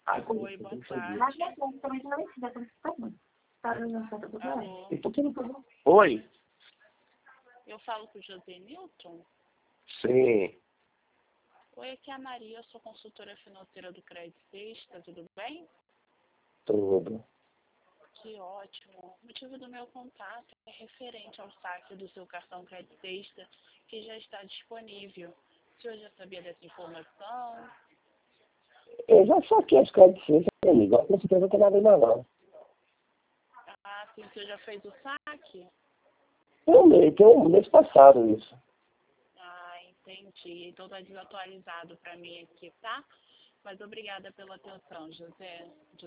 Oi, boa tarde. Alô, Oi? eu falo com o José Newton. Sim. Oi, aqui é a Maria, eu sou consultora financeira do Crédito Sexta, tudo bem? Tudo. Que ótimo. O motivo do meu contato é referente ao saque do seu cartão Crédito Sexta, que já está disponível. O senhor já sabia dessa informação? Eu já saquei as créditos, amigo. Com certeza não tem nada ainda não. Ah, sim, o senhor já fez o saque? Tem um mês passado isso. Ah, entendi. Então está desatualizado para mim aqui, tá? Mas obrigada pela atenção, José.